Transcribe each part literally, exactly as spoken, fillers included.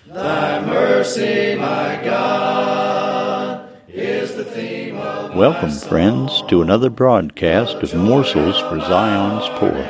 Thy mercy, my God, is the theme of Welcome, friends, to another broadcast of Morsels for Zion's Poor.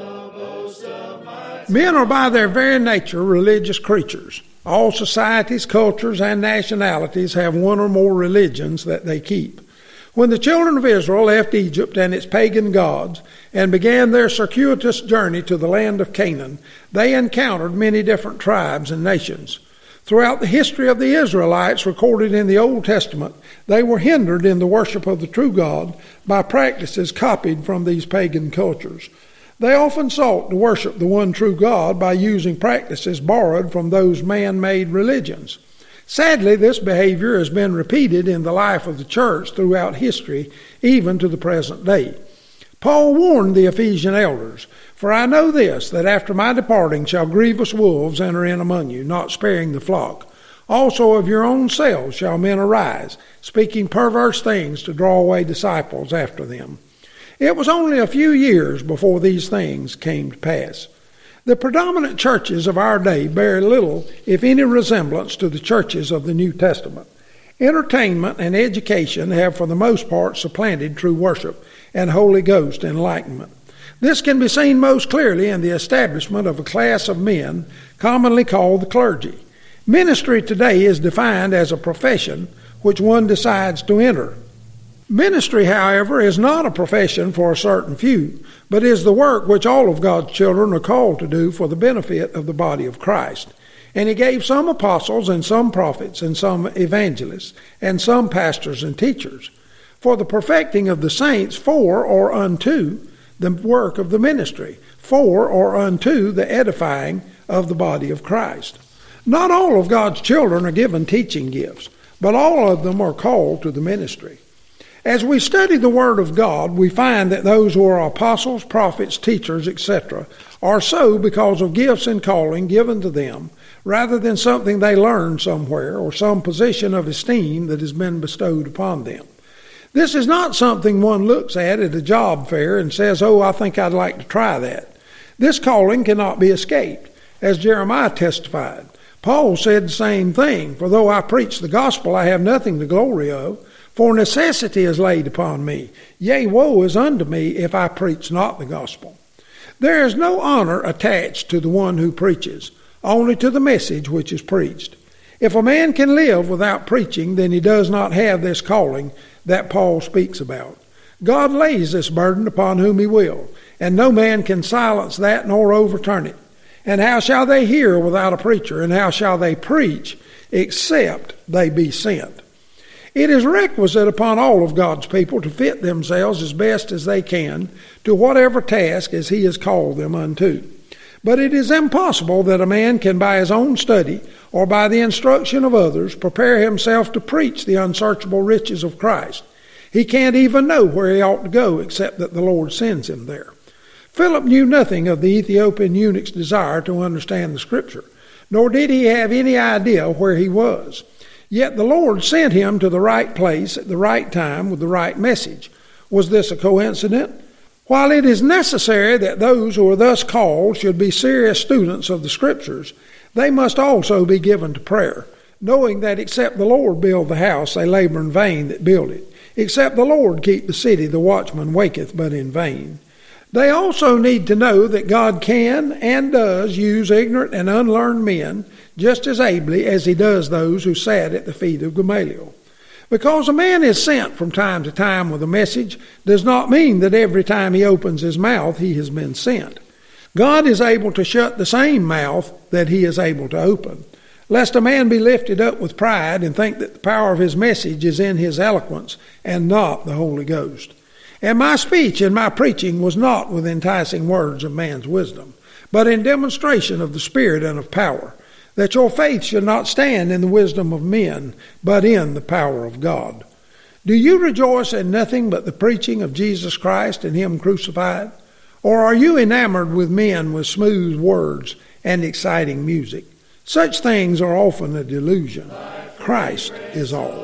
Men are by their very nature religious creatures. All societies, cultures, and nationalities have one or more religions that they keep. When the children of Israel left Egypt and its pagan gods and began their circuitous journey to the land of Canaan, they encountered many different tribes and nations. Throughout the history of the Israelites recorded in the Old Testament, they were hindered in the worship of the true God by practices copied from these pagan cultures. They often sought to worship the one true God by using practices borrowed from those man-made religions. Sadly, this behavior has been repeated in the life of the church throughout history, even to the present day. Paul warned the Ephesian elders, "For I know this, that after my departing shall grievous wolves enter in among you, not sparing the flock. Also of your own selves shall men arise, speaking perverse things to draw away disciples after them." It was only a few years before these things came to pass. The predominant churches of our day bear little, if any, resemblance to the churches of the New Testament. Entertainment and education have for the most part supplanted true worship and Holy Ghost enlightenment. This can be seen most clearly in the establishment of a class of men commonly called the clergy. Ministry today is defined as a profession which one decides to enter. Ministry, however, is not a profession for a certain few, but is the work which all of God's children are called to do for the benefit of the body of Christ. And he gave some apostles and some prophets and some evangelists and some pastors and teachers for the perfecting of the saints, for or unto the work of the ministry, for or unto the edifying of the body of Christ. Not all of God's children are given teaching gifts, but all of them are called to the ministry. As we study the Word of God, we find that those who are apostles, prophets, teachers, et cetera, are so because of gifts and calling given to them, rather than something they learned somewhere or some position of esteem that has been bestowed upon them. This is not something one looks at at a job fair and says, "Oh, I think I'd like to try that." This calling cannot be escaped. As Jeremiah testified, Paul said the same thing, "For though I preach the gospel, I have nothing to glory of. For necessity is laid upon me. Yea, woe is unto me if I preach not the gospel." There is no honor attached to the one who preaches, only to the message which is preached. If a man can live without preaching, then he does not have this calling that Paul speaks about. God lays this burden upon whom he will, and no man can silence that nor overturn it. And how shall they hear without a preacher? And how shall they preach except they be sent? It is requisite upon all of God's people to fit themselves as best as they can to whatever task as he has called them unto. But it is impossible that a man can by his own study or by the instruction of others prepare himself to preach the unsearchable riches of Christ. He can't even know where he ought to go except that the Lord sends him there. Philip knew nothing of the Ethiopian eunuch's desire to understand the Scripture, nor did he have any idea where he was. Yet the Lord sent him to the right place at the right time with the right message. Was this a coincidence? While it is necessary that those who are thus called should be serious students of the Scriptures, they must also be given to prayer, knowing that except the Lord build the house, they labor in vain that build it. Except the Lord keep the city, the watchman waketh but in vain. They also need to know that God can and does use ignorant and unlearned men just as ably as he does those who sat at the feet of Gamaliel. Because a man is sent from time to time with a message does not mean that every time he opens his mouth he has been sent. God is able to shut the same mouth that he is able to open. Lest a man be lifted up with pride and think that the power of his message is in his eloquence and not the Holy Ghost. And my speech and my preaching was not with enticing words of man's wisdom, but in demonstration of the Spirit and of power, that your faith should not stand in the wisdom of men, but in the power of God. Do you rejoice in nothing but the preaching of Jesus Christ and him crucified? Or are you enamored with men with smooth words and exciting music? Such things are often a delusion. Christ is all.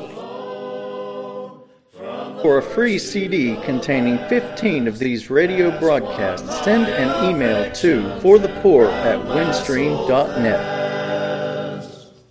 For a free C D containing fifteen of these radio broadcasts, send an email to forthepoor at windstream dot net.